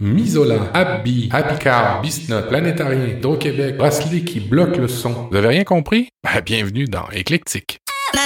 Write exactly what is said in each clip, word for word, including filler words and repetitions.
Misola, Abbi, Happycar, Bisnot, Planétarien, Hydro-Québec, Bracelet qui bloque le son. Vous avez rien compris? Ben, bienvenue dans Éclectique.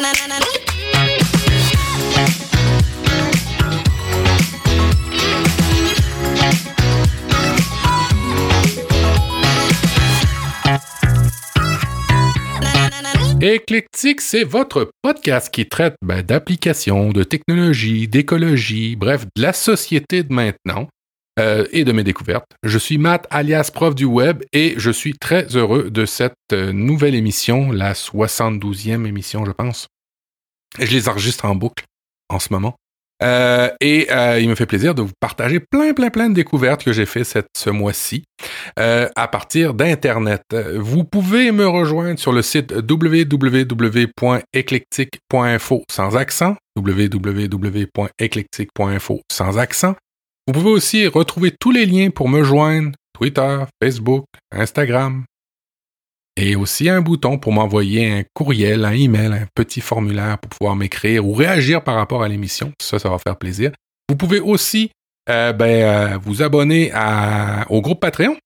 Éclectique, c'est votre podcast qui traite ben, d'applications, de technologie, d'écologie, bref, de la société de maintenant euh, et de mes découvertes. Je suis Matt, alias prof du web, et je suis très heureux de cette euh, nouvelle émission, la soixante-douzième émission, je pense. Je les enregistre en boucle en ce moment. Euh, et euh, il me fait plaisir de vous partager plein, plein, plein de découvertes que j'ai fait cette, ce mois-ci euh, à partir d'Internet. Vous pouvez me rejoindre sur le site w w w point eclectic point info sans accent, w w w point eclectic point info sans accent. Vous pouvez aussi retrouver tous les liens pour me joindre, Twitter, Facebook, Instagram, et aussi un bouton pour m'envoyer un courriel, un email, un petit formulaire pour pouvoir m'écrire ou réagir par rapport à l'émission. Ça, ça va faire plaisir. Vous pouvez aussi euh, ben, euh, vous abonner à, au groupe Patreon,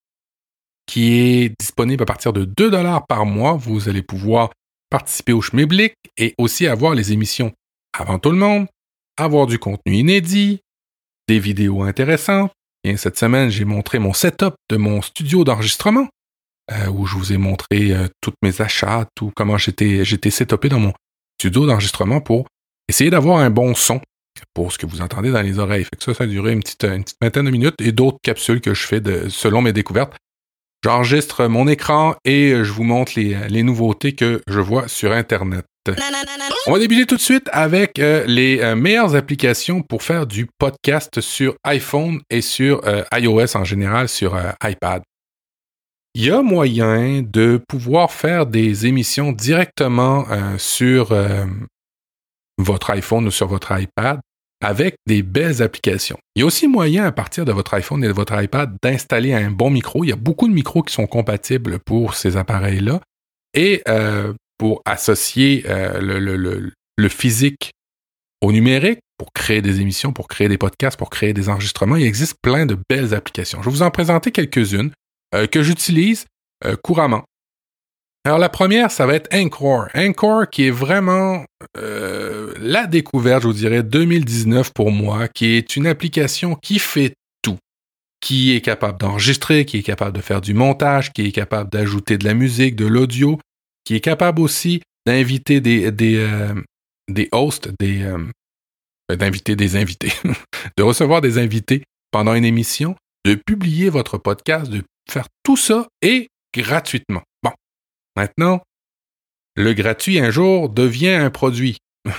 qui est disponible à partir de deux dollars par mois. Vous allez pouvoir participer au Schmiblik et aussi avoir les émissions avant tout le monde, avoir du contenu inédit, des vidéos intéressantes. Et cette semaine, j'ai montré mon setup de mon studio d'enregistrement. Euh, où je vous ai montré euh, tous mes achats, tout comment j'étais, j'étais setupé dans mon studio d'enregistrement pour essayer d'avoir un bon son pour ce que vous entendez dans les oreilles. Fait que ça, ça a duré une petite, une petite vingtaine de minutes et d'autres capsules que je fais de, selon mes découvertes. J'enregistre mon écran et je vous montre les, les nouveautés que je vois sur Internet. On va débuter tout de suite avec euh, les euh, meilleures applications pour faire du podcast sur iPhone et sur euh, iOS en général, sur euh, iPad. Il y a moyen de pouvoir faire des émissions directement euh, sur euh, votre iPhone ou sur votre iPad avec des belles applications. Il y a aussi moyen à partir de votre iPhone et de votre iPad d'installer un bon micro. Il y a beaucoup de micros qui sont compatibles pour ces appareils-là. Et euh, pour associer euh, le, le, le, le physique au numérique, pour créer des émissions, pour créer des podcasts, pour créer des enregistrements, il existe plein de belles applications. Je vais vous en présenter quelques-unes. Euh, que j'utilise euh, couramment. Alors la première, ça va être Anchor. Anchor qui est vraiment euh, la découverte, je vous dirais, deux mille dix-neuf pour moi, qui est une application qui fait tout, qui est capable d'enregistrer, qui est capable de faire du montage, qui est capable d'ajouter de la musique, de l'audio, qui est capable aussi d'inviter des, des, euh, des hosts, des, euh, d'inviter des invités, de recevoir des invités pendant une émission, de publier votre podcast, de faire tout ça et gratuitement. Bon, maintenant, le gratuit un jour devient un produit.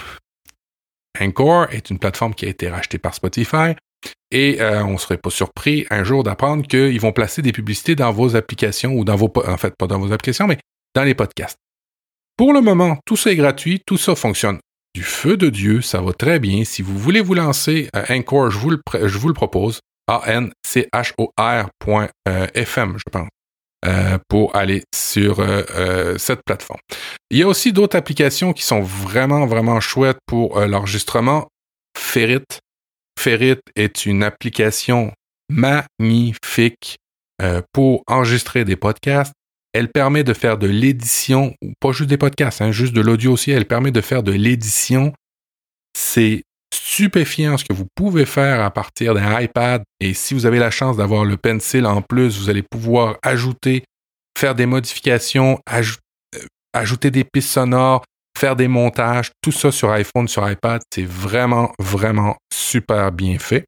Anchor est une plateforme qui a été rachetée par Spotify et euh, on ne serait pas surpris un jour d'apprendre qu'ils vont placer des publicités dans vos applications ou dans vos... En fait, pas dans vos applications, mais dans les podcasts. Pour le moment, tout ça est gratuit, tout ça fonctionne du feu de Dieu, ça va très bien. Si vous voulez vous lancer euh, Anchor, je vous le, je vous le propose. A N C H O R point F M, je pense, euh, pour aller sur euh, euh, cette plateforme. Il y a aussi d'autres applications qui sont vraiment, vraiment chouettes pour euh, l'enregistrement. Ferrit. Ferrit est une application magnifique euh, pour enregistrer des podcasts. Elle permet de faire de l'édition, ou pas juste des podcasts, hein, juste de l'audio aussi. Elle permet de faire de l'édition. C'est stupéfiant ce que vous pouvez faire à partir d'un iPad, et si vous avez la chance d'avoir le pencil en plus, vous allez pouvoir ajouter, faire des modifications, aj- euh, ajouter des pistes sonores, faire des montages, tout ça sur iPhone, sur iPad, c'est vraiment, vraiment super bien fait.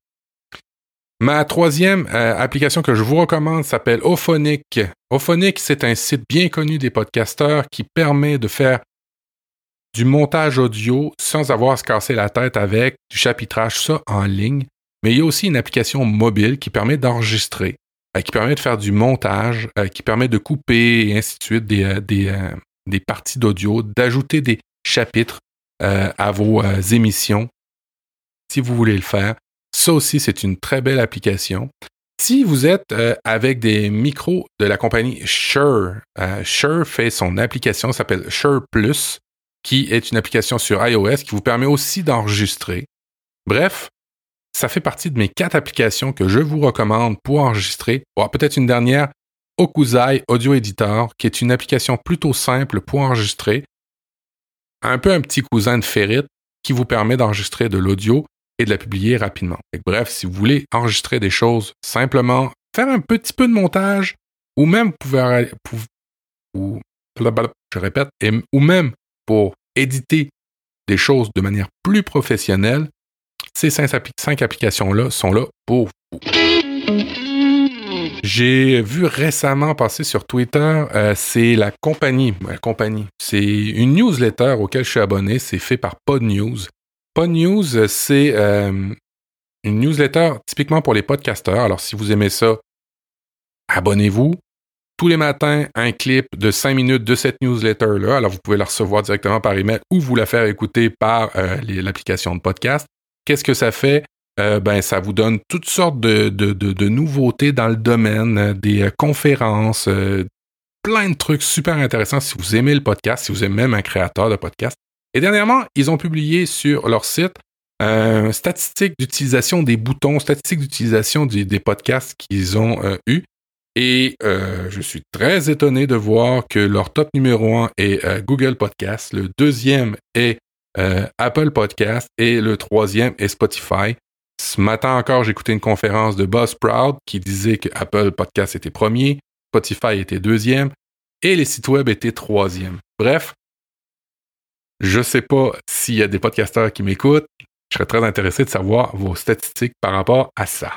Ma troisième euh, application que je vous recommande s'appelle Auphonic. Auphonic, c'est un site bien connu des podcasteurs qui permet de faire du montage audio sans avoir à se casser la tête avec, du chapitrage, ça en ligne. Mais il y a aussi une application mobile qui permet d'enregistrer, euh, qui permet de faire du montage, euh, qui permet de couper et ainsi de suite des, euh, des, euh, des parties d'audio, d'ajouter des chapitres euh, à vos euh, émissions, si vous voulez le faire. Ça aussi, c'est une très belle application. Si vous êtes euh, avec des micros de la compagnie Shure, euh, Shure fait son application, ça s'appelle Shure Plus, qui est une application sur iOS qui vous permet aussi d'enregistrer. Bref, ça fait partie de mes quatre applications que je vous recommande pour enregistrer. Bon, peut-être une dernière, Okuzai Audio Editor, qui est une application plutôt simple pour enregistrer. Un peu un petit cousin de Ferrit qui vous permet d'enregistrer de l'audio et de la publier rapidement. Fait que bref, si vous voulez enregistrer des choses simplement, faire un petit peu de montage, ou même vous pouvez, pour, ou, je répète, et, ou même pour éditer des choses de manière plus professionnelle, ces cinq, cinq applications-là sont là pour vous. J'ai vu récemment passer sur Twitter, euh, c'est la compagnie, la compagnie, c'est une newsletter auquel je suis abonné, c'est fait par Podnews. Podnews, c'est euh, une newsletter typiquement pour les podcasteurs. Alors, si vous aimez ça, abonnez-vous. Tous les matins, un clip de cinq minutes de cette newsletter-là. Alors, vous pouvez la recevoir directement par email ou vous la faire écouter par euh, les, l'application de podcast. Qu'est-ce que ça fait? Euh, ben, ça vous donne toutes sortes de, de, de, de nouveautés dans le domaine, euh, des euh, conférences, euh, plein de trucs super intéressants si vous aimez le podcast, si vous aimez même un créateur de podcast. Et dernièrement, ils ont publié sur leur site euh, statistiques d'utilisation des boutons, statistiques d'utilisation du, des podcasts qu'ils ont euh, eus. Et euh, je suis très étonné de voir que leur top numéro un est euh, Google Podcast, le deuxième est euh, Apple Podcast et le troisième est Spotify. Ce matin encore, j'ai écouté une conférence de Buzzsprout qui disait que Apple Podcast était premier, Spotify était deuxième et les sites web étaient troisième. Bref, je sais pas s'il y a des podcasteurs qui m'écoutent. Je serais très intéressé de savoir vos statistiques par rapport à ça.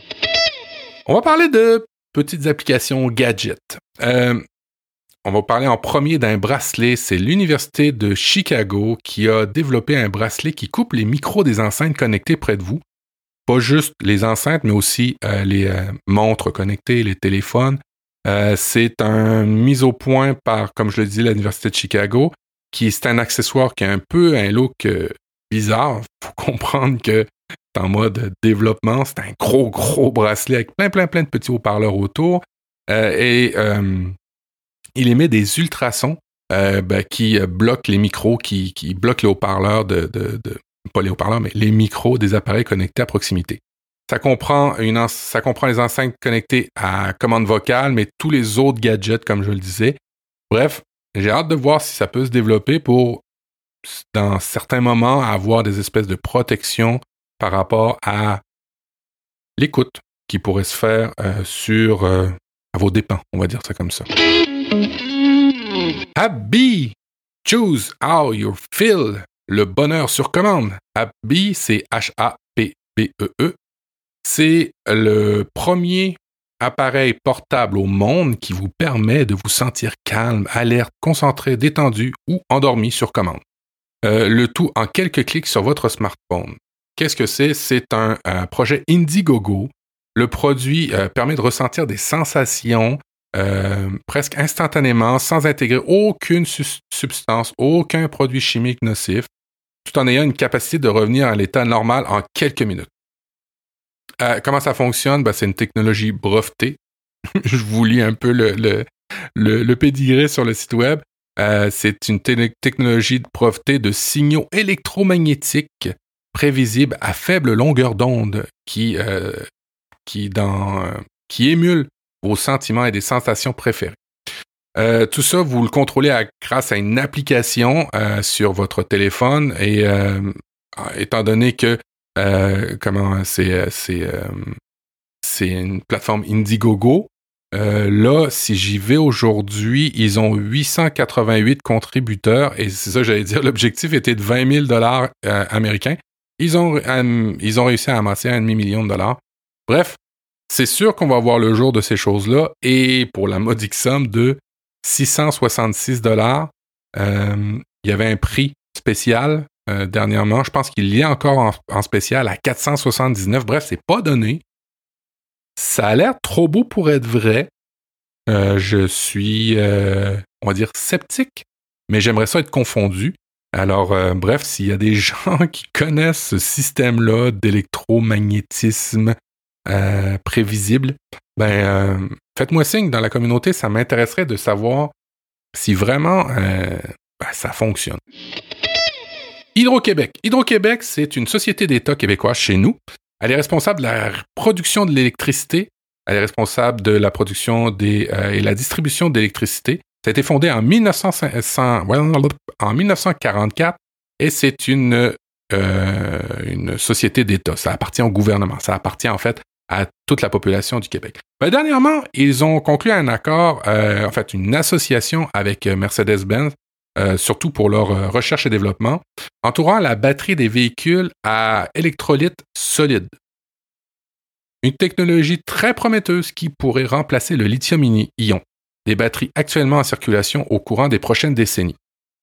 On va parler de petites applications gadgets. Euh, on va parler en premier d'un bracelet. C'est l'Université de Chicago qui a développé un bracelet qui coupe les micros des enceintes connectées près de vous. Pas juste les enceintes, mais aussi euh, les euh, montres connectées, les téléphones. Euh, c'est un mise au point par, comme je le dis, l'Université de Chicago, qui c'est un accessoire qui a un peu un look euh, bizarre. Il faut comprendre que c'est en mode développement. C'est un gros, gros bracelet avec plein, plein, plein de petits haut-parleurs autour. Euh, et euh, il émet des ultrasons euh, ben, qui bloquent les micros, qui, qui bloquent les haut-parleurs de... de, de pas les haut-parleurs, mais les micros des appareils connectés à proximité. Ça comprend, une en- ça comprend les enceintes connectées à commande vocale, mais tous les autres gadgets, comme je le disais. Bref, j'ai hâte de voir si ça peut se développer pour, dans certains moments, avoir des espèces de protection par rapport à l'écoute qui pourrait se faire euh, sur euh, à vos dépens, on va dire ça comme ça. Happy! Choose how you feel. Le bonheur sur commande. Happy, c'est H A P B E E. C'est le premier appareil portable au monde qui vous permet de vous sentir calme, alerte, concentré, détendu ou endormi sur commande. Euh, le tout en quelques clics sur votre smartphone. Qu'est-ce que c'est? C'est un, un projet Indiegogo. Le produit euh, permet de ressentir des sensations euh, presque instantanément, sans intégrer aucune su- substance, aucun produit chimique nocif, tout en ayant une capacité de revenir à l'état normal en quelques minutes. Euh, comment ça fonctionne? Ben, c'est une technologie brevetée. Je vous lis un peu le, le, le, le pédigré sur le site web. Euh, c'est une te- technologie brevetée de signaux électromagnétiques prévisibles à faible longueur d'onde qui, euh, qui, dans, euh, qui émule vos sentiments et des sensations préférées. Euh, tout ça, vous le contrôlez à, grâce à une application euh, sur votre téléphone et euh, étant donné que euh, comment c'est c'est euh, c'est une plateforme Indiegogo, euh, là si j'y vais aujourd'hui, ils ont huit cent quatre-vingt-huit contributeurs et c'est ça que j'allais dire. L'objectif était de vingt mille dollars euh, américains. Ils ont euh, ils ont réussi à amasser un demi million de dollars. Bref, c'est sûr qu'on va voir le jour de ces choses-là et pour la modique somme de six cent soixante-six dollars. Euh, il y avait un prix spécial euh, dernièrement. Je pense qu'il y a encore en, en spécial à quatre cent soixante-dix-neuf. Bref, c'est pas donné. Ça a l'air trop beau pour être vrai. Euh, je suis, euh, on va dire, sceptique, mais j'aimerais ça être confondu. Alors, euh, bref, s'il y a des gens qui connaissent ce système-là d'électromagnétisme euh, prévisible, ben, euh, faites-moi signe dans la communauté, ça m'intéresserait de savoir si vraiment euh, ben, ça fonctionne. Hydro-Québec. Hydro-Québec, c'est une société d'État québécoise chez nous Elle est responsable de la production de l'électricité. Elle est responsable de la production des, euh, et la distribution d'électricité. Ça a été fondé en, mille neuf cents, en dix-neuf cent quarante-quatre et c'est une, euh, une société d'État. Ça appartient au gouvernement. Ça appartient en fait à toute la population du Québec. Ben, dernièrement, ils ont conclu un accord, euh, en fait une association avec Mercedes-Benz, euh, surtout pour leur euh, recherche et développement, entourant la batterie des véhicules à électrolyte solide. Une technologie très prometteuse qui pourrait remplacer le lithium-ion, des batteries actuellement en circulation au courant des prochaines décennies.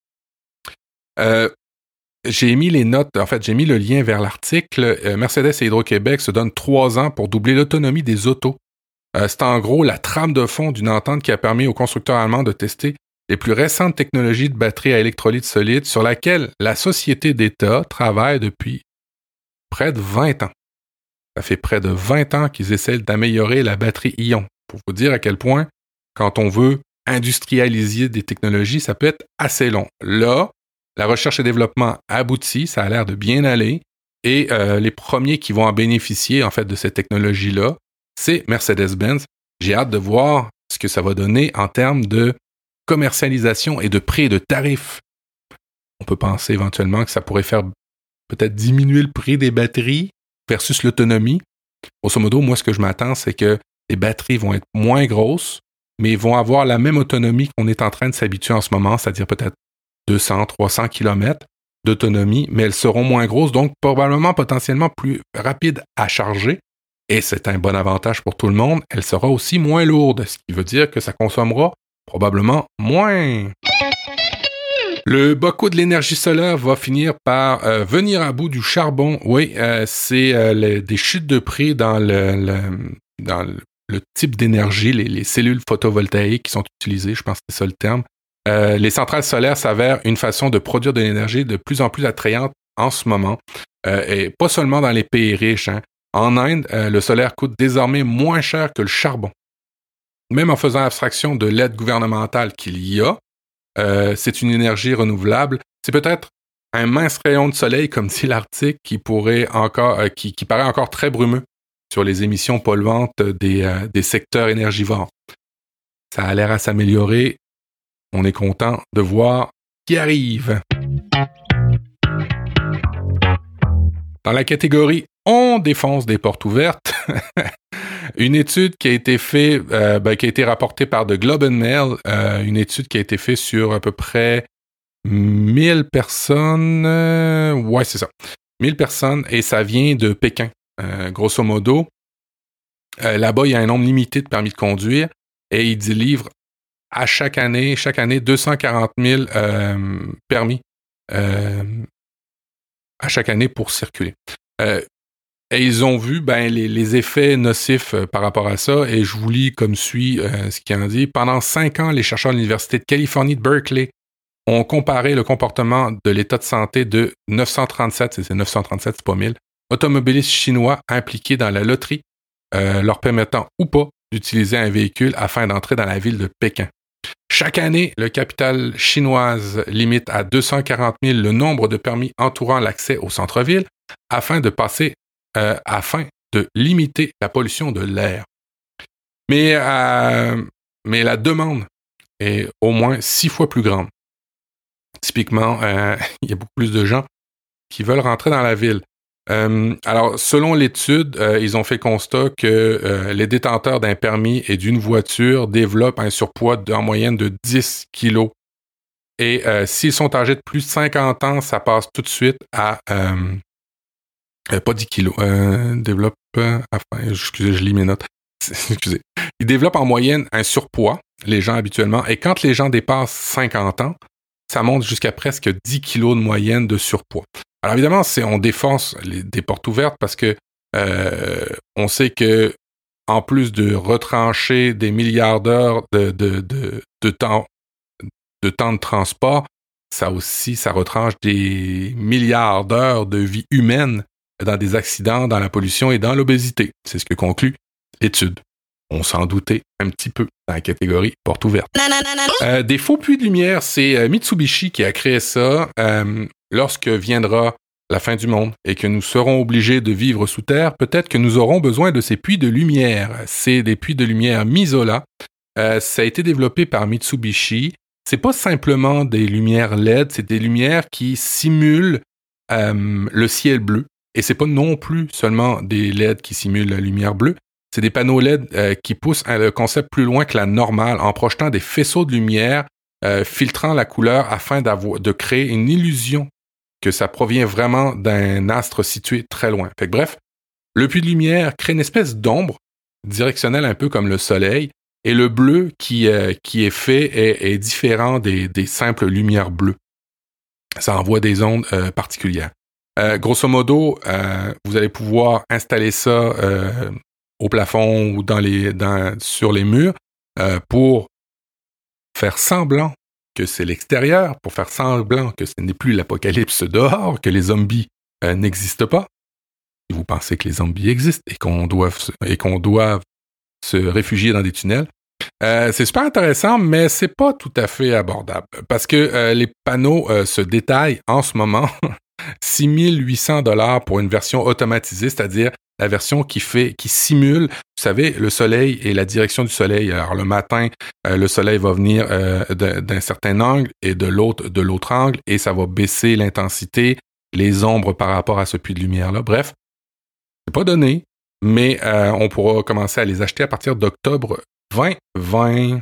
Euh, j'ai mis les notes, en fait, j'ai mis le lien vers l'article. Euh, Mercedes et Hydro-Québec se donnent trois ans pour doubler l'autonomie des autos. Euh, c'est en gros la trame de fond d'une entente qui a permis aux constructeurs allemands de tester les plus récentes technologies de batteries à électrolyte solide sur laquelle la société d'État travaille depuis près de vingt ans. Ça fait près de vingt ans qu'ils essaient d'améliorer la batterie ion. Pour vous dire à quel point, quand on veut industrialiser des technologies, ça peut être assez long. Là, la recherche et développement aboutit, ça a l'air de bien aller, et euh, les premiers qui vont en bénéficier en fait de cette technologie-là, c'est Mercedes-Benz. J'ai hâte de voir ce que ça va donner en termes de commercialisation et de prix et de tarifs. On peut penser éventuellement que ça pourrait faire peut-être diminuer le prix des batteries versus l'autonomie. Grosso modo, moi, ce que je m'attends, c'est que les batteries vont être moins grosses, mais vont avoir la même autonomie qu'on est en train de s'habituer en ce moment, c'est-à-dire peut-être deux cents, trois cents kilomètres d'autonomie, mais elles seront moins grosses, donc probablement potentiellement plus rapides à charger. Et c'est un bon avantage pour tout le monde. Elle sera aussi moins lourde, ce qui veut dire que ça consommera probablement moins. Le bas coût de l'énergie solaire va finir par euh, venir à bout du charbon. Oui, euh, c'est euh, le, des chutes de prix dans le, le, dans le, le type d'énergie, les, les cellules photovoltaïques qui sont utilisées, je pense que c'est ça le terme. Euh, les centrales solaires s'avèrent une façon de produire de l'énergie de plus en plus attrayante en ce moment, euh, et pas seulement dans les pays riches. Hein. En Inde, euh, le solaire coûte désormais moins cher que le charbon. Même en faisant abstraction de l'aide gouvernementale qu'il y a, euh, c'est une énergie renouvelable. C'est peut-être un mince rayon de soleil, comme dit l'article, qui pourrait encore, euh, qui, qui paraît encore très brumeux sur les émissions polluantes des, euh, des secteurs énergivores. Ça a l'air à s'améliorer. On est content de voir ce qui arrive. Dans la catégorie « On défonce des portes ouvertes », une étude qui a été faite, euh, ben, qui a été rapportée par The Globe and Mail, euh, une étude qui a été faite sur à peu près mille personnes. Euh, ouais, c'est ça. mille personnes, et ça vient de Pékin. Euh, grosso modo, euh, là-bas, il y a un nombre limité de permis de conduire et ils délivrent à chaque année, chaque année, deux cent quarante mille euh, permis euh, à chaque année pour circuler. Euh, et ils ont vu ben, les, les effets nocifs euh, par rapport à ça, et je vous lis comme suit euh, ce qu'il en dit. Pendant cinq ans, les chercheurs de l'Université de Californie de Berkeley ont comparé le comportement de l'état de santé de neuf cent trente-sept, c'est neuf cent trente-sept, c'est pas mille, automobilistes chinois impliqués dans la loterie, euh, leur permettant ou pas d'utiliser un véhicule afin d'entrer dans la ville de Pékin. Chaque année, le capital chinoise limite à deux cent quarante mille le nombre de permis entourant l'accès au centre-ville afin de passer, euh, afin de limiter la pollution de l'air. Mais, euh, mais la demande est au moins six fois plus grande. Typiquement, euh, il y a beaucoup plus de gens qui veulent rentrer dans la ville. Euh, alors, selon l'étude, euh, ils ont fait constat que euh, les détenteurs d'un permis et d'une voiture développent un surpoids de, en moyenne de dix kilos. Et euh, s'ils sont âgés de plus de cinquante ans, ça passe tout de suite à... Euh, euh, pas dix kilos. Euh, développe... Euh, enfin, excusez, je lis mes notes. excusez. Ils développent en moyenne un surpoids, les gens habituellement. Et quand les gens dépassent cinquante ans, ça monte jusqu'à presque dix kilos de moyenne de surpoids. Alors évidemment, c'est, on défonce les, des portes ouvertes parce que euh, on sait que en plus de retrancher des milliards d'heures de, de, de, de, temps, de temps de transport, ça aussi, ça retranche des milliards d'heures de vie humaine dans des accidents, dans la pollution et dans l'obésité. C'est ce que conclut l'étude. On s'en doutait un petit peu dans la catégorie porte ouverte. Euh, des faux puits de lumière, c'est euh, Mitsubishi qui a créé ça. Euh, lorsque viendra la fin du monde et que nous serons obligés de vivre sous terre, peut-être que nous aurons besoin de ces puits de lumière. C'est des puits de lumière Misola. Euh, ça a été développé par Mitsubishi. C'est pas simplement des lumières L E D, c'est des lumières qui simulent euh, le ciel bleu. Et c'est pas non plus seulement des L E D qui simulent la lumière bleue. C'est des panneaux L E D euh, qui poussent le concept plus loin que la normale en projetant des faisceaux de lumière euh, filtrant la couleur afin d'avoir, de créer une illusion que ça provient vraiment d'un astre situé très loin. Fait que bref, le puits de lumière crée une espèce d'ombre directionnelle un peu comme le soleil et le bleu qui, euh, qui est fait est, est différent des, des simples lumières bleues. Ça envoie des ondes euh, particulières. Euh, grosso modo, euh, vous allez pouvoir installer ça euh, au plafond ou dans les, dans, sur les murs euh, pour faire semblant que c'est l'extérieur, pour faire semblant que ce n'est plus l'apocalypse dehors, que les zombies euh, n'existent pas. Si vous pensez que les zombies existent et qu'on doit, et qu'on doit se réfugier dans des tunnels, euh, c'est super intéressant, mais c'est pas tout à fait abordable parce que euh, les panneaux euh, se détaillent en ce moment six mille huit cents dollars pour une version automatisée, c'est-à-dire la version qui fait, qui simule, vous savez, le soleil et la direction du soleil. Alors, le matin, euh, le soleil va venir euh, d'un, d'un certain angle et de l'autre, de l'autre angle, et ça va baisser l'intensité, les ombres par rapport à ce puits de lumière-là. Bref, c'est pas donné, mais euh, on pourra commencer à les acheter à partir d'octobre vingt vingt.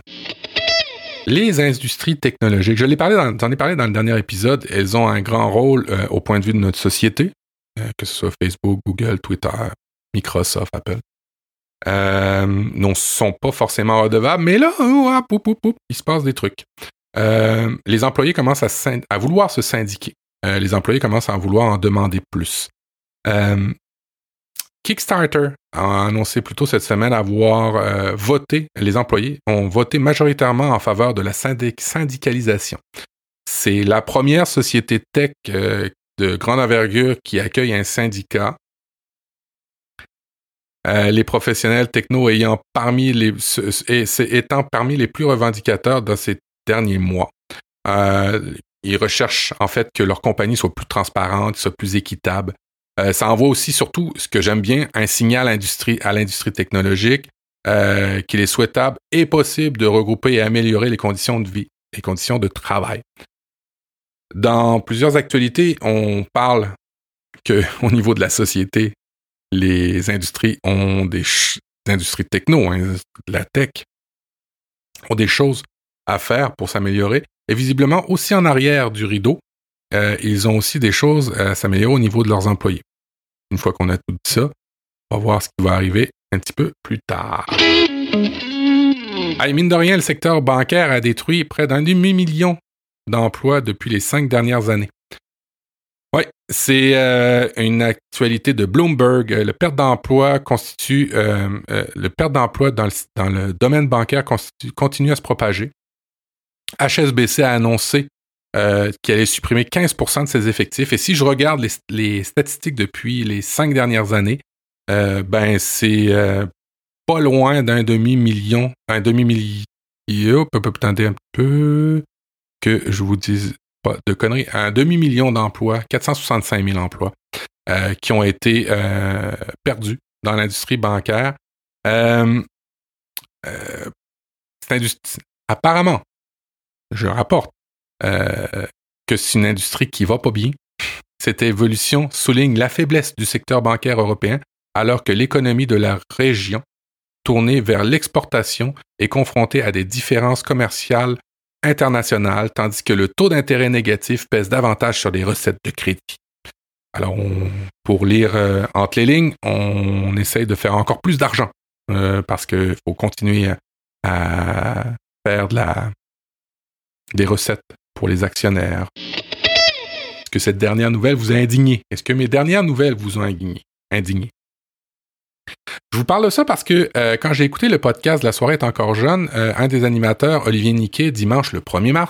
Les industries technologiques, je l'ai parlé dans, j'en ai parlé dans le dernier épisode, elles ont un grand rôle euh, au point de vue de notre société, euh, que ce soit Facebook, Google, Twitter, Microsoft, Apple. Euh, ne sont pas forcément redevables, mais là, oh, ah, poup, poup, poup, il se passe des trucs. Euh, les employés commencent à, synd- à vouloir se syndiquer. Euh, les employés commencent à en vouloir en demander plus. Euh, Kickstarter a annoncé plus tôt cette semaine avoir euh, voté, les employés ont voté majoritairement en faveur de la syndic- syndicalisation. C'est la première société tech euh, de grande envergure qui accueille un syndicat. Euh, les professionnels techno ayant parmi les, et, étant parmi les plus revendicateurs dans ces derniers mois. Euh, ils recherchent en fait que leur compagnie soit plus transparente, soit plus équitable. Euh, ça envoie aussi, surtout, ce que j'aime bien, un signal à l'industrie, à l'industrie technologique euh, qu'il est souhaitable et possible de regrouper et améliorer les conditions de vie, les conditions de travail. Dans plusieurs actualités, on parle que au niveau de la société, les industries ont des, ch- des industries techno, hein, la tech, ont des choses à faire pour s'améliorer. Et visiblement, aussi en arrière du rideau, euh, ils ont aussi des choses à s'améliorer au niveau de leurs employés. Une fois qu'on a tout dit ça, on va voir ce qui va arriver un petit peu plus tard. Allez, mine de rien, le secteur bancaire a détruit près d'un demi-million d'emplois depuis les cinq dernières années. Oui, c'est euh, une actualité de Bloomberg. Le perte d'emploi constitue, euh, euh, le perte d'emploi dans le, dans le domaine bancaire constitue, continue à se propager. H S B C a annoncé euh, qu'il allait supprimer quinze pour cent de ses effectifs. Et si je regarde les, les statistiques depuis les cinq dernières années, euh, ben c'est euh, pas loin d'un demi-million, un demi-million, attendez un peu, que je vous dise pas de conneries, un demi-million d'emplois, quatre cent soixante-cinq mille emplois euh, qui ont été euh, perdus dans l'industrie bancaire. Euh, euh, cette industrie, apparemment, je rapporte euh, que c'est une industrie qui va pas bien. Cette évolution souligne la faiblesse du secteur bancaire européen alors que l'économie de la région, tournée vers l'exportation, est confrontée à des différences commerciales internationales, tandis que le taux d'intérêt négatif pèse davantage sur les recettes de crédit. Alors, on, pour lire euh, entre les lignes, on, on essaye de faire encore plus d'argent euh, parce qu'il faut continuer à, à faire de la, des recettes pour les actionnaires. Est-ce que cette dernière nouvelle vous a indigné? Est-ce que mes dernières nouvelles vous ont indigné? indigné? Je vous parle de ça parce que euh, quand j'ai écouté le podcast « La soirée est encore jeune », euh, un des animateurs, Olivier Niquet, dimanche le premier mars,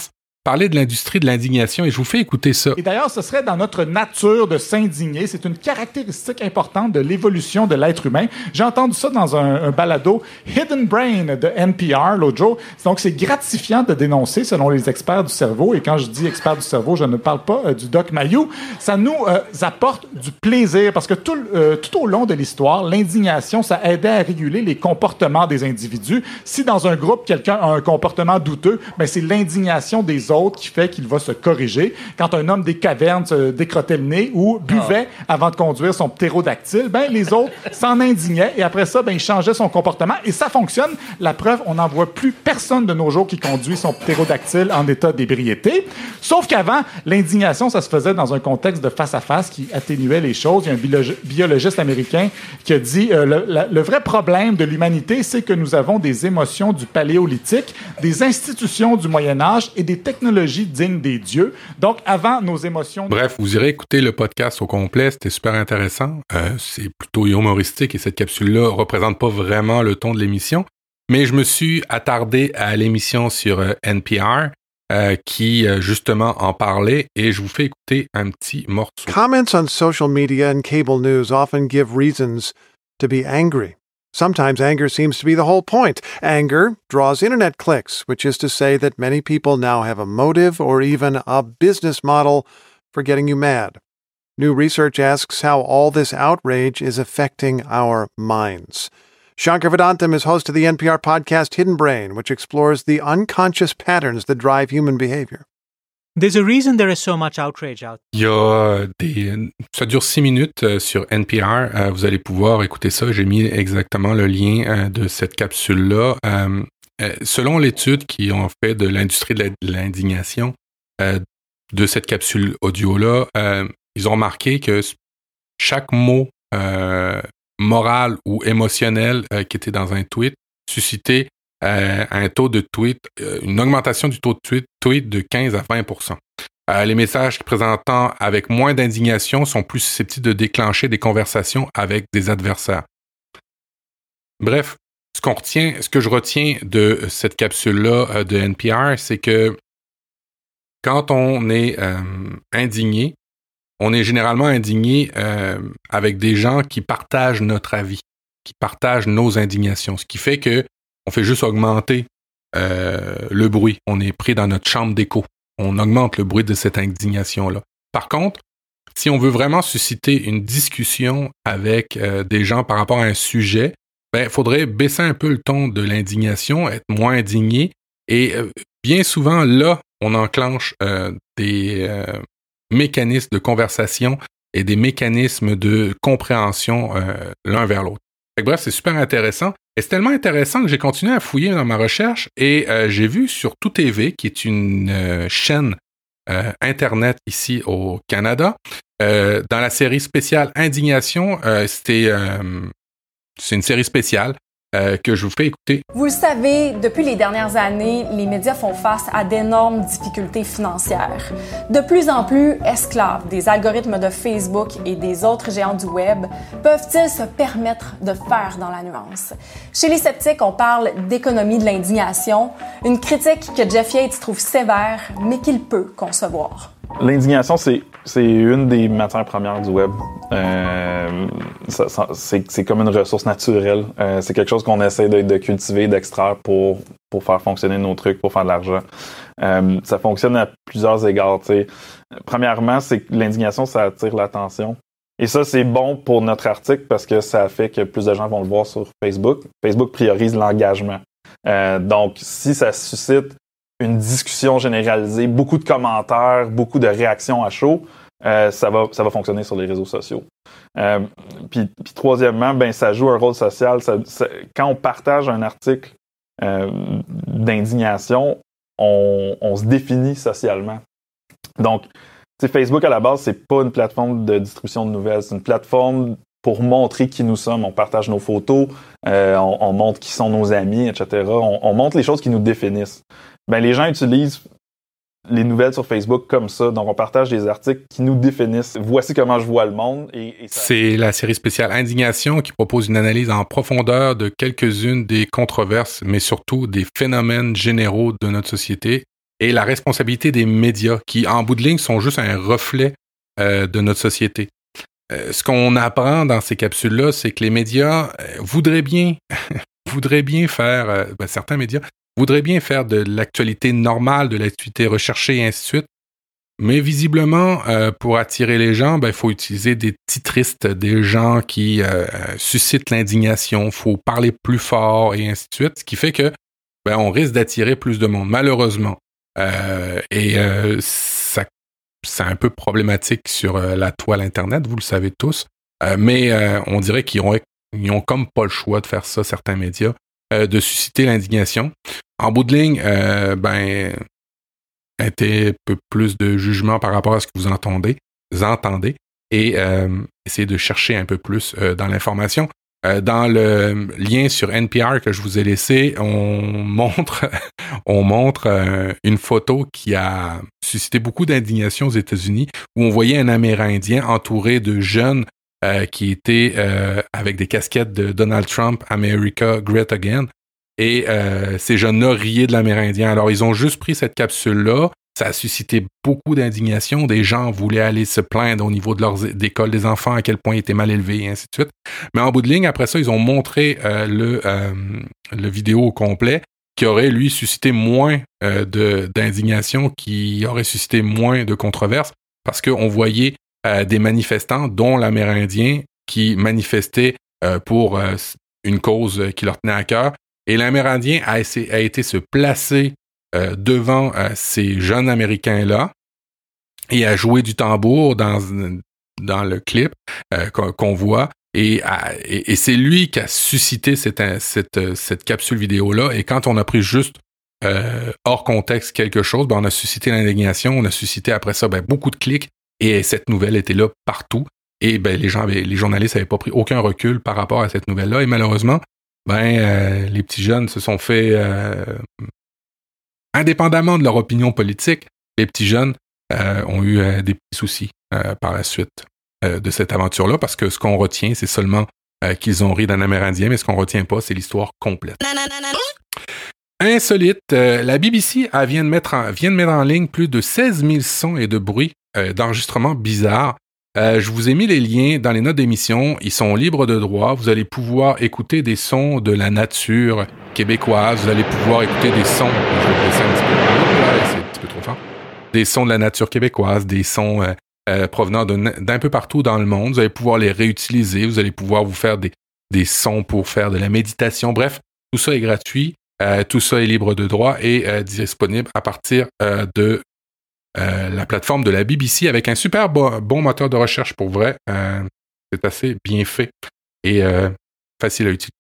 parler de l'industrie de l'indignation et je vous fais écouter ça. Et d'ailleurs, ce serait dans notre nature de s'indigner. C'est une caractéristique importante de l'évolution de l'être humain. J'ai entendu ça dans un, un balado Hidden Brain de N P R l'autre jour. Donc, c'est gratifiant de dénoncer selon les experts du cerveau. Et quand je dis experts du cerveau, je ne parle pas euh, du Doc Mayou. Ça nous euh, apporte du plaisir parce que tout, euh, tout au long de l'histoire, l'indignation, ça aidait à réguler les comportements des individus. Si dans un groupe, quelqu'un a un comportement douteux, ben c'est l'indignation des autres qui fait qu'il va se corriger. Quand un homme des cavernes se décrottait le nez ou buvait oh. avant de conduire son ptérodactyle, ben les autres s'en indignaient et après ça, ben il changeait son comportement et ça fonctionne. La preuve, on n'en voit plus personne de nos jours qui conduit son ptérodactyle en état d'ébriété. Sauf qu'avant, l'indignation, ça se faisait dans un contexte de face-à-face qui atténuait les choses. Il y a un biologi- biologiste américain qui a dit euh, le, la, le vrai problème de l'humanité, c'est que nous avons des émotions du paléolithique, des institutions du Moyen-Âge et des technologies dignes des dieux. Donc, avant nos émotions... Bref, vous irez écouter le podcast au complet, c'était super intéressant. Euh, c'est plutôt humoristique et cette capsule-là représente pas vraiment le ton de l'émission. Mais je me suis attardé à l'émission sur euh, N P R euh, qui, euh, justement, en parlait et je vous fais écouter un petit morceau. Comments on social media and cable news often give reasons to be angry. Sometimes anger seems to be the whole point. Anger draws internet clicks, which is to say that many people now have a motive or even a business model for getting you mad. New research asks how all this outrage is affecting our minds. Shankar Vedantam is host of the N P R podcast Hidden Brain, which explores the unconscious patterns that drive human behavior. There's a reason there is so much outrage out. Il y a des... Ça dure six minutes euh, sur N P R. Euh, vous allez pouvoir écouter ça. J'ai mis exactement le lien euh, de cette capsule-là. Euh, euh, selon l'étude qu'ils ont fait de l'industrie de l'indignation euh, de cette capsule audio-là, euh, ils ont remarqué que chaque mot euh, moral ou émotionnel euh, qui était dans un tweet suscitait euh, un taux de tweet, euh, une augmentation du taux de tweet, tweet de quinze à vingt pour cent. Euh, les messages présentant avec moins d'indignation sont plus susceptibles de déclencher des conversations avec des adversaires. Bref, ce qu'on retient, ce que je retiens de cette capsule-là euh, de N P R, c'est que quand on est euh, indigné, on est généralement indigné euh, avec des gens qui partagent notre avis, qui partagent nos indignations, ce qui fait que on fait juste augmenter euh, le bruit. On est pris dans notre chambre d'écho. On augmente le bruit de cette indignation-là. Par contre, si on veut vraiment susciter une discussion avec euh, des gens par rapport à un sujet, ben, il faudrait baisser un peu le ton de l'indignation, être moins indigné. Et euh, bien souvent, là, on enclenche euh, des euh, mécanismes de conversation et des mécanismes de compréhension euh, l'un vers l'autre. Fait que bref, c'est super intéressant. Et c'est tellement intéressant que j'ai continué à fouiller dans ma recherche et euh, j'ai vu sur Tout T V, qui est une euh, chaîne euh, Internet ici au Canada, euh, dans la série spéciale Indignation, euh, c'était, euh, c'est une série spéciale euh, que je vous fais écouter. Vous le savez, depuis les dernières années, les médias font face à d'énormes difficultés financières. De plus en plus esclaves des algorithmes de Facebook et des autres géants du web, peuvent-ils se permettre de faire dans la nuance? Chez les sceptiques, on parle d'économie de l'indignation, une critique que Jeff Yates trouve sévère, mais qu'il peut concevoir. L'indignation, c'est, c'est une des matières premières du web. Euh, ça, ça, c'est, c'est comme une ressource naturelle. Euh, c'est quelque chose qu'on essaie de, de cultiver, d'extraire pour, pour faire fonctionner nos trucs, pour faire de l'argent. Euh, ça fonctionne à plusieurs égards. T'sais. Premièrement, c'est que l'indignation, ça attire l'attention. Et ça, c'est bon pour notre article parce que ça fait que plus de gens vont le voir sur Facebook. Facebook priorise l'engagement. Euh, donc, si ça suscite une discussion généralisée, beaucoup de commentaires, beaucoup de réactions à chaud, euh, ça va ça va fonctionner sur les réseaux sociaux. Euh, puis, puis troisièmement, ben ça joue un rôle social. Ça, ça, quand on partage un article euh, d'indignation, on, on se définit socialement. Donc, tu sais, Facebook à la base, c'est pas une plateforme de distribution de nouvelles, c'est une plateforme pour montrer qui nous sommes. On partage nos photos, euh, on, on montre qui sont nos amis, et cetera. On, on montre les choses qui nous définissent. Ben, les gens utilisent les nouvelles sur Facebook comme ça. Donc, on partage des articles qui nous définissent. Voici comment je vois le monde. Et, et ça... C'est la série spéciale Indignation qui propose une analyse en profondeur de quelques-unes des controverses, mais surtout des phénomènes généraux de notre société. et la responsabilité des médias, qui, en bout de ligne, sont juste un reflet euh, de notre société. Euh, ce qu'on apprend dans ces capsules-là, c'est que les médias euh, voudraient bien, voudraient bien faire, euh, ben, certains médias voudraient bien faire de l'actualité normale, de l'actualité recherchée et ainsi de suite. Mais visiblement, euh, pour attirer les gens, ben, il faut utiliser des titristes, des gens qui euh, suscitent l'indignation, il faut parler plus fort et ainsi de suite, ce qui fait que ben, on risque d'attirer plus de monde, malheureusement. Euh, et euh, ça, c'est un peu problématique sur euh, la toile Internet, vous le savez tous, euh, mais euh, on dirait qu'ils ont, ils ont comme pas le choix de faire ça, certains médias, euh, de susciter l'indignation. En bout de ligne, euh, ben... mettez un peu plus de jugement par rapport à ce que vous entendez, vous entendez et euh, essayez de chercher un peu plus euh, dans l'information. Euh, dans le lien sur N P R que je vous ai laissé, on montre, on montre euh, une photo qui a suscité beaucoup d'indignation aux États-Unis, où on voyait un Amérindien entouré de jeunes euh, qui étaient euh, avec des casquettes de Donald Trump, America Great Again. Et euh, ces jeunes-là riaient de l'Amérindien. Alors, ils ont juste pris cette capsule-là. Ça a suscité beaucoup d'indignation. Des gens voulaient aller se plaindre au niveau de leurs d'école des enfants, à quel point ils étaient mal élevés, et ainsi de suite. Mais en bout de ligne, après ça, ils ont montré euh, le, euh, le vidéo au complet qui aurait, lui, suscité moins euh, de, d'indignation, qui aurait suscité moins de controverses, parce qu'on voyait euh, des manifestants, dont l'Amérindien, qui manifestaient euh, pour euh, une cause qui leur tenait à cœur. Et l'Amérindien a, essayé, a été se placer euh, devant euh, ces jeunes Américains-là et a joué du tambour dans, dans le clip euh, qu'on, qu'on voit. Et, à, et, et c'est lui qui a suscité cette, cette, cette capsule vidéo-là. Et quand on a pris juste euh, hors contexte quelque chose, ben on a suscité l'indignation, on a suscité après ça ben, beaucoup de clics. Et cette nouvelle était là partout. Et ben, les, gens avaient, les journalistes n'avaient pas pris aucun recul par rapport à cette nouvelle-là. Et malheureusement, ben euh, les petits jeunes se sont fait, euh, indépendamment de leur opinion politique, les petits jeunes euh, ont eu euh, des petits soucis euh, par la suite euh, de cette aventure-là, parce que ce qu'on retient, c'est seulement euh, qu'ils ont ri d'un Amérindien, mais ce qu'on retient pas, c'est l'histoire complète. Insolite, euh, la B B C elle vient, de mettre en, vient de mettre en ligne plus de seize mille sons et de bruits euh, d'enregistrements bizarres. Euh, je vous ai mis les liens dans les notes d'émission. Ils sont libres de droit. Vous allez pouvoir écouter des sons de la nature québécoise. Vous allez pouvoir écouter des sons... Je vais baisser un petit peu. C'est un petit peu trop fort. Des sons de la nature québécoise, des sons euh, euh, provenant d'un, d'un peu partout dans le monde. Vous allez pouvoir les réutiliser. Vous allez pouvoir vous faire des, des sons pour faire de la méditation. Bref, tout ça est gratuit. Euh, tout ça est libre de droit et euh, disponible à partir euh, de Euh, la plateforme de la B B C avec un super bon, bon moteur de recherche pour vrai. Euh, c'est assez bien fait et euh, facile à utiliser.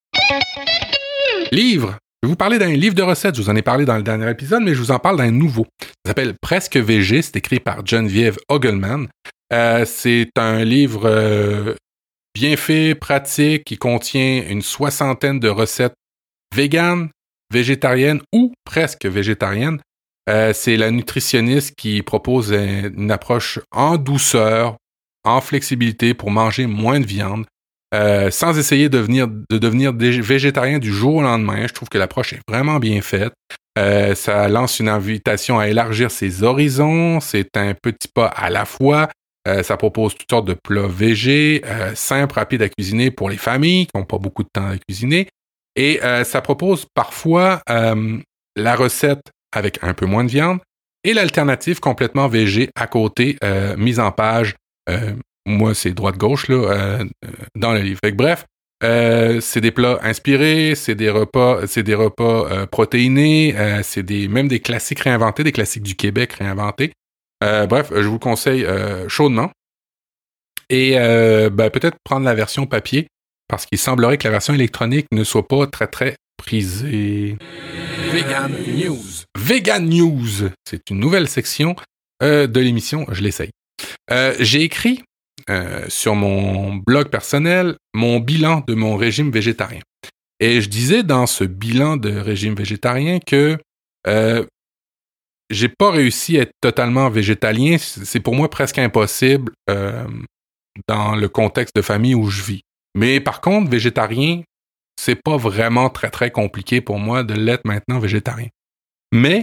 Livre. Je vais vous parler d'un livre de recettes. Je vous en ai parlé dans le dernier épisode, mais je vous en parle d'un nouveau. Ça s'appelle Presque V G. C'est écrit par Geneviève Hogelman. Euh, c'est un livre euh, bien fait, pratique, qui contient une soixantaine de recettes véganes, végétariennes ou presque végétariennes. Euh, c'est la nutritionniste qui propose un, une approche en douceur, en flexibilité pour manger moins de viande, euh, sans essayer de devenir, de devenir végétarien du jour au lendemain. Je trouve que l'approche est vraiment bien faite. Euh, ça lance une invitation à élargir ses horizons. C'est un petit pas à la fois. Euh, ça propose toutes sortes de plats végés, euh, simples, rapides à cuisiner pour les familles qui n'ont pas beaucoup de temps à cuisiner. Et euh, ça propose parfois euh, la recette avec un peu moins de viande, et l'alternative complètement végé à côté, euh, mise en page, euh, moi c'est droite-gauche, là, euh, dans le livre. Fait que, bref, euh, c'est des plats inspirés, c'est des repas, c'est des repas euh, protéinés, euh, c'est des même des classiques réinventés, des classiques du Québec réinventés. Euh, bref, je vous le conseille euh, chaudement. Et euh, ben, peut-être prendre la version papier, parce qu'il semblerait que la version électronique ne soit pas très très prisée. Vegan News. Vegan News, c'est une nouvelle section euh, de l'émission, je l'essaye. Euh, j'ai écrit euh, sur mon blog personnel mon bilan de mon régime végétarien. Et je disais dans ce bilan de régime végétarien que euh, j'ai pas réussi à être totalement végétalien. C'est pour moi presque impossible euh, dans le contexte de famille où je vis. Mais par contre, végétarien, c'est pas vraiment très, très compliqué pour moi de l'être maintenant végétarien. Mais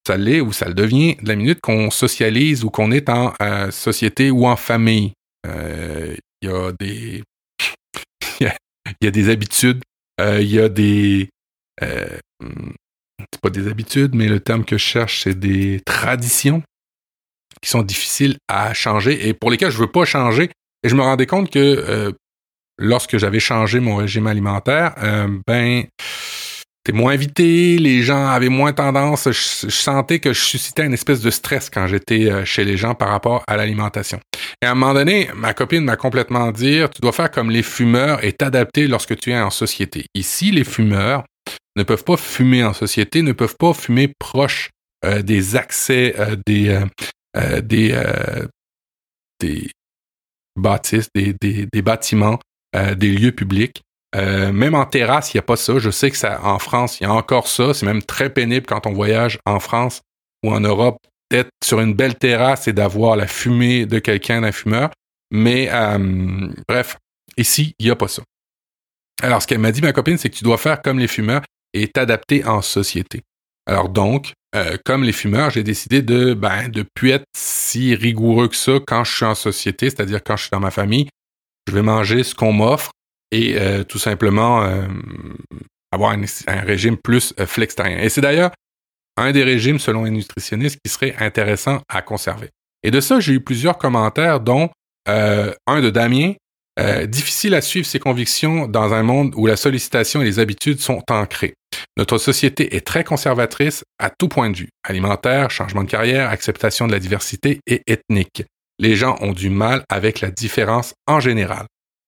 ça l'est ou ça le devient de la minute qu'on socialise ou qu'on est en euh, société ou en famille. Il euh, y a des... Il y, y a des habitudes, il euh, y a des... Euh, c'est pas des habitudes, mais le terme que je cherche, c'est des traditions qui sont difficiles à changer et pour lesquelles je veux pas changer. Et je me rendais compte que euh, lorsque j'avais changé mon régime alimentaire, euh, ben, t'es moins invité, les gens avaient moins tendance, je, je sentais que je suscitais une espèce de stress quand j'étais euh, chez les gens par rapport à l'alimentation. Et à un moment donné, ma copine m'a complètement dit, tu dois faire comme les fumeurs et t'adapter lorsque tu es en société. Ici, les fumeurs ne peuvent pas fumer en société, ne peuvent pas fumer proche euh, des accès, euh, des, euh, euh, des, euh, des bâtisses, des, des, des bâtiments, euh, des lieux publics. Euh, même en terrasse, il n'y a pas ça. Je sais que ça, en France, il y a encore ça. C'est même très pénible quand on voyage en France ou en Europe d'être sur une belle terrasse et d'avoir la fumée de quelqu'un, d'un fumeur. Mais euh, bref, ici, il n'y a pas ça. Alors, ce qu'elle m'a dit, ma copine, c'est que tu dois faire comme les fumeurs et t'adapter en société. Alors donc, euh, comme les fumeurs, j'ai décidé de ben de plus être si rigoureux que ça quand je suis en société, c'est-à-dire quand je suis dans ma famille. Je vais manger ce qu'on m'offre et euh, tout simplement euh, avoir un, un régime plus euh, flexitérien. Et c'est d'ailleurs un des régimes, selon les nutritionnistes, qui serait intéressant à conserver. Et de ça, j'ai eu plusieurs commentaires, dont euh, un de Damien. Euh, difficile à suivre ses convictions dans un monde où la sollicitation et les habitudes sont ancrées. Notre société est très conservatrice à tout point de vue. Alimentaire, changement de carrière, acceptation de la diversité et ethnique. Les gens ont du mal avec la différence en général.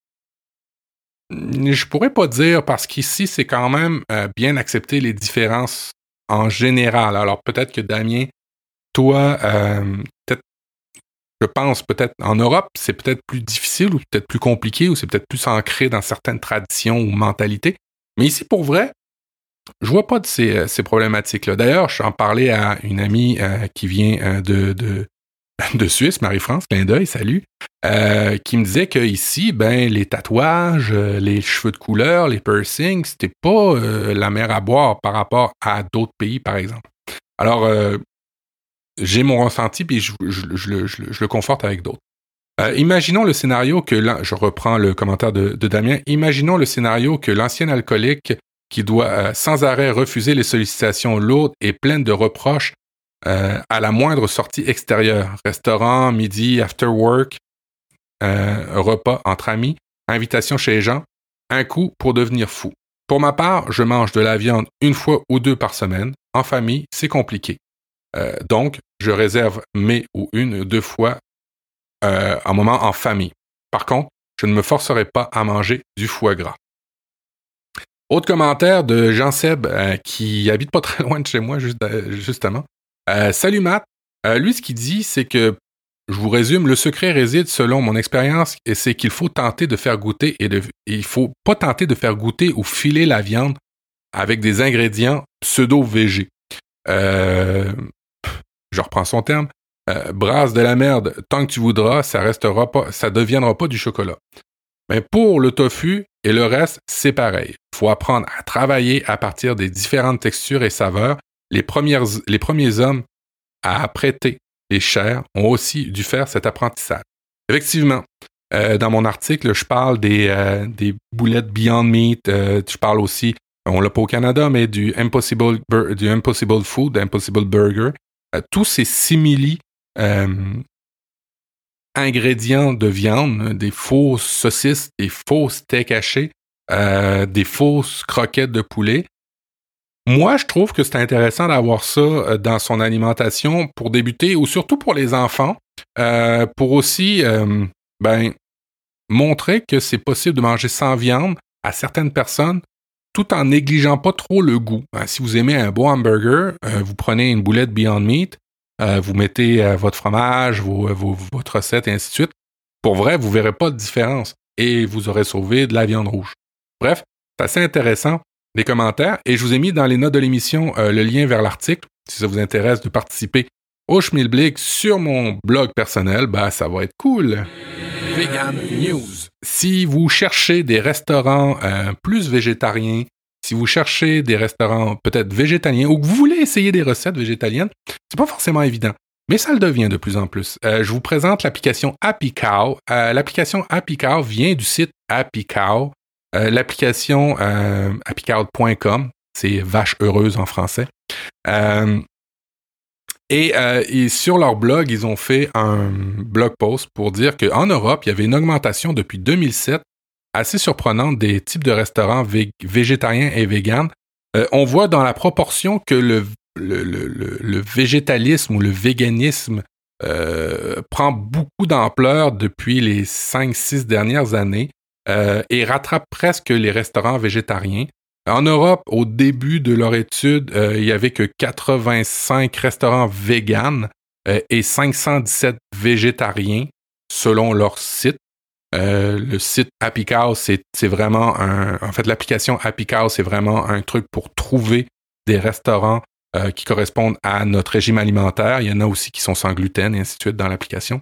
Je pourrais pas dire parce qu'ici, c'est quand même euh, bien accepter les différences en général. Alors peut-être que Damien, toi, euh, peut-être je pense peut-être en Europe, c'est peut-être plus difficile ou peut-être plus compliqué ou c'est peut-être plus ancré dans certaines traditions ou mentalités. Mais ici, pour vrai, je vois pas de ces, ces problématiques-là. D'ailleurs, j'en parlais à une amie euh, qui vient euh, de, de, de Suisse, Marie-France, clin d'œil, salut, euh, qui me disait qu'ici, ben, les tatouages, euh, les cheveux de couleur, les piercings, c'était pas euh, la mer à boire par rapport à d'autres pays, par exemple. Alors, euh, j'ai mon ressenti, puis je, je, je, je, je le conforte avec d'autres. Euh, imaginons le scénario que, je reprends le commentaire de, de Damien, imaginons le scénario que l'ancien alcoolique qui doit euh, sans arrêt refuser les sollicitations lourdes et pleines de reproches euh, à la moindre sortie extérieure, restaurant, midi, after work, euh, repas entre amis, invitation chez les gens, un coup pour devenir fou. Pour ma part, je mange de la viande une fois ou deux par semaine. En famille, c'est compliqué. Euh, donc, je réserve mes ou une ou deux fois euh, un moment en famille. Par contre, je ne me forcerai pas à manger du foie gras. Autre commentaire de Jean-Seb, euh, qui habite pas très loin de chez moi, juste, euh, justement. Euh, Salut Matt. Euh, lui, ce qu'il dit, c'est que, je vous résume, le secret réside, selon mon expérience, et c'est qu'il faut tenter de faire goûter et, de, et il faut pas tenter de faire goûter ou filer la viande avec des ingrédients pseudo-végés. Euh, je reprends son terme, euh, brasse de la merde tant que tu voudras, ça restera pas, ça deviendra pas du chocolat. Mais pour le tofu et le reste, c'est pareil. Il faut apprendre à travailler à partir des différentes textures et saveurs. Les, premières, les premiers hommes à apprêter les chairs ont aussi dû faire cet apprentissage. Effectivement, euh, dans mon article, je parle des, euh, des boulettes Beyond Meat, euh, je parle aussi, on l'a pas au Canada, mais du Impossible, du Impossible Food, Impossible Burger. Euh, tous ces simili euh, ingrédients de viande, des fausses saucisses, des faux steaks hachés, euh, des fausses croquettes de poulet. Moi, je trouve que c'est intéressant d'avoir ça dans son alimentation pour débuter, ou surtout pour les enfants, euh, pour aussi euh, ben, montrer que c'est possible de manger sans viande à certaines personnes, tout en négligeant pas trop le goût. Hein, si vous aimez un bon hamburger, euh, vous prenez une boulette Beyond Meat, euh, vous mettez euh, votre fromage, vos, vos, votre recette et ainsi de suite. Pour vrai, vous verrez pas de différence et vous aurez sauvé de la viande rouge. Bref, c'est assez intéressant, les commentaires. Et je vous ai mis dans les notes de l'émission euh, le lien vers l'article. Si ça vous intéresse de participer au Schmilblick sur mon blog personnel, ben, ça va être cool. Vegan News. Si vous cherchez des restaurants euh, plus végétariens, si vous cherchez des restaurants peut-être végétaliens ou que vous voulez essayer des recettes végétaliennes, c'est pas forcément évident. Mais ça le devient de plus en plus. Euh, je vous présente l'application Happy Cow. Euh, l'application Happy Cow vient du site Happy Cow. Euh, l'application euh, happy cow point com, c'est vache heureuse en français. Euh, et, euh, et sur leur blog, ils ont fait un blog post pour dire qu'en Europe, il y avait une augmentation depuis deux mille sept assez surprenante des types de restaurants vé- végétariens et véganes. Euh, on voit dans la proportion que le, le, le, le, le végétalisme ou le véganisme euh, prend beaucoup d'ampleur depuis les cinq six dernières années euh, et rattrape presque les restaurants végétariens. En Europe, au début de leur étude, euh, il y avait que quatre-vingt-cinq restaurants véganes euh, et cinq cent dix-sept végétariens selon leur site. Euh, le site Happy Cow, c'est, c'est vraiment un... En fait, l'application Happy Cow, c'est vraiment un truc pour trouver des restaurants euh, qui correspondent à notre régime alimentaire. Il y en a aussi qui sont sans gluten et ainsi de suite dans l'application.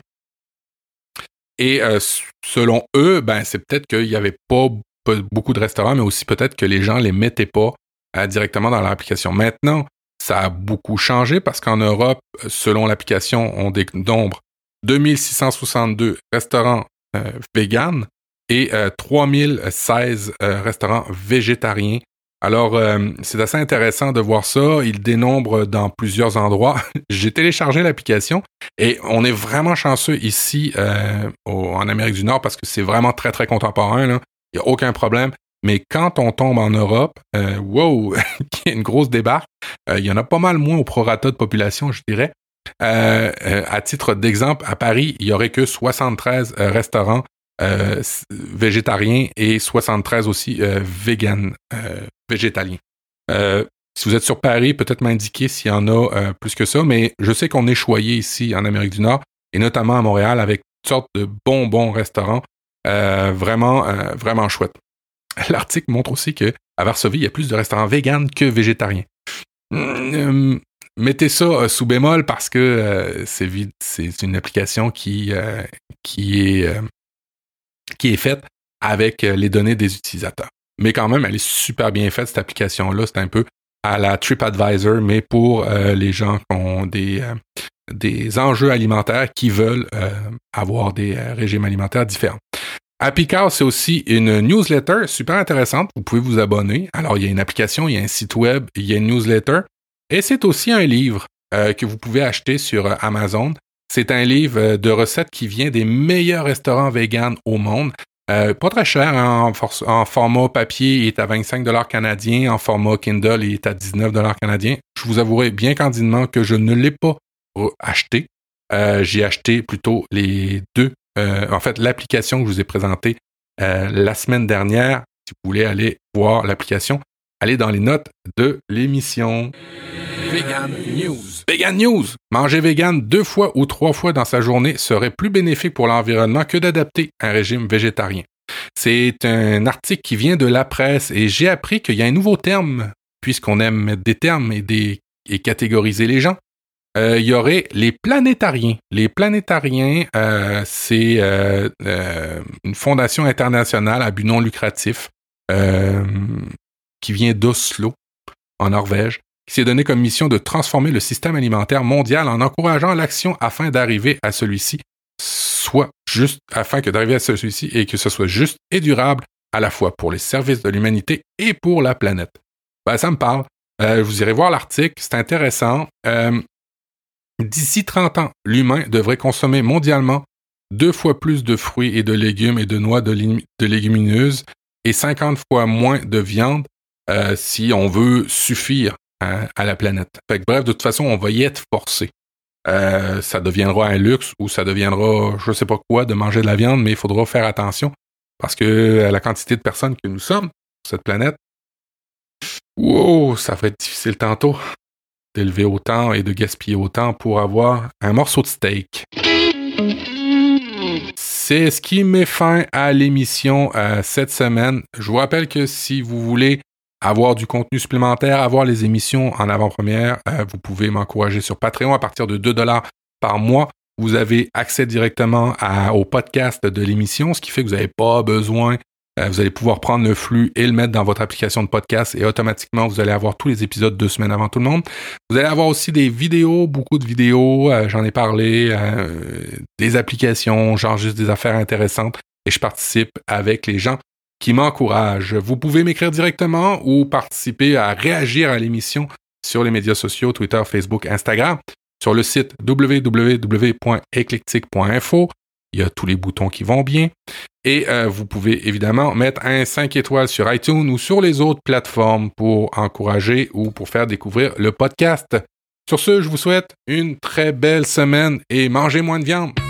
Et euh, selon eux, ben c'est peut-être qu'il n'y avait pas beaucoup de restaurants, mais aussi peut-être que les gens ne les mettaient pas euh, directement dans leur application. Maintenant, ça a beaucoup changé parce qu'en Europe, selon l'application, on dénombre deux mille six cent soixante-deux restaurants euh, véganes et euh, trois mille seize euh, restaurants végétariens. Alors, euh, c'est assez intéressant de voir ça. Ils dénombrent dans plusieurs endroits. J'ai téléchargé l'application et on est vraiment chanceux ici euh, au, en Amérique du Nord parce que c'est vraiment très, très contemporain, là. Il n'y a aucun problème. Mais quand on tombe en Europe, euh, wow, il y a une grosse débarque. Euh, il y en a pas mal moins au prorata de population, je dirais. Euh, euh, à titre d'exemple, à Paris, il n'y aurait que soixante-treize euh, restaurants euh, végétariens et soixante-treize aussi euh, véganes, euh, végétaliens. Euh, si vous êtes sur Paris, peut-être m'indiquer s'il y en a euh, plus que ça, mais je sais qu'on est choyé ici en Amérique du Nord, et notamment à Montréal, avec toutes sortes de bons, bons restaurants. Euh, vraiment, euh, vraiment chouette. L'article montre aussi que à Varsovie, il y a plus de restaurants véganes que végétariens. Euh, mettez ça euh, sous bémol parce que euh, c'est, c'est une application qui, euh, qui, est, euh, qui est faite avec les données des utilisateurs. Mais quand même, elle est super bien faite, cette application-là. C'est un peu à la TripAdvisor, mais pour euh, les gens qui ont des, euh, des enjeux alimentaires qui veulent euh, avoir des euh, régimes alimentaires différents. Happy Cow, c'est aussi une newsletter super intéressante. Vous pouvez vous abonner. Alors, il y a une application, il y a un site web, il y a une newsletter. Et c'est aussi un livre euh, que vous pouvez acheter sur euh, Amazon. C'est un livre euh, de recettes qui vient des meilleurs restaurants véganes au monde. Euh, pas très cher, hein, en, for- en format papier, il est à vingt-cinq dollars canadiens. En format Kindle, il est à dix-neuf dollars canadiens. Je vous avouerai bien candidement que je ne l'ai pas acheté. Euh, j'ai acheté plutôt les deux. Euh, en fait, l'application que je vous ai présentée euh, la semaine dernière. Si vous voulez aller voir l'application, allez dans les notes de l'émission. Vegan News. Vegan News. Manger vegan deux fois ou trois fois dans sa journée serait plus bénéfique pour l'environnement que d'adapter un régime végétarien. C'est un article qui vient de la presse et j'ai appris qu'il y a un nouveau terme, puisqu'on aime mettre des termes et, des, et catégoriser les gens. Euh, il y aurait les planétariens. Les planétariens, euh, c'est euh, euh, une fondation internationale à but non lucratif euh, qui vient d'Oslo, en Norvège, qui s'est donné comme mission de transformer le système alimentaire mondial en encourageant l'action afin d'arriver à celui-ci, soit juste afin que d'arriver à celui-ci et que ce soit juste et durable à la fois pour les services de l'humanité et pour la planète. Ben, ça me parle. Euh, vous irez voir l'article, c'est intéressant. Euh, D'ici trente ans, l'humain devrait consommer mondialement deux fois plus de fruits et de légumes et de noix de, lim- de légumineuses et cinquante fois moins de viande euh, si on veut suffire à, à la planète. Fait que, bref, de toute façon, on va y être forcé. Euh, ça deviendra un luxe ou ça deviendra je sais pas quoi de manger de la viande, mais il faudra faire attention parce que la quantité de personnes que nous sommes sur cette planète, wow, ça va être difficile tantôt d'élever autant et de gaspiller autant pour avoir un morceau de steak. C'est ce qui met fin à l'émission euh, cette semaine. Je vous rappelle que si vous voulez avoir du contenu supplémentaire, avoir les émissions en avant-première, euh, vous pouvez m'encourager sur Patreon à partir de deux dollars par mois. Vous avez accès directement à, au podcast de l'émission, ce qui fait que vous n'avez pas besoin Euh, vous allez pouvoir prendre le flux et le mettre dans votre application de podcast et automatiquement, vous allez avoir tous les épisodes deux semaines avant tout le monde. Vous allez avoir aussi des vidéos, beaucoup de vidéos, euh, j'en ai parlé, euh, des applications, j'enregistre des affaires intéressantes et je participe avec les gens qui m'encouragent. Vous pouvez m'écrire directement ou participer à réagir à l'émission sur les médias sociaux, Twitter, Facebook, Instagram, sur le site w w w point eclectic point info. Il y a tous les boutons qui vont bien. Et euh, vous pouvez évidemment mettre un cinq étoiles sur iTunes ou sur les autres plateformes pour encourager ou pour faire découvrir le podcast. Sur ce, je vous souhaite une très belle semaine et mangez moins de viande.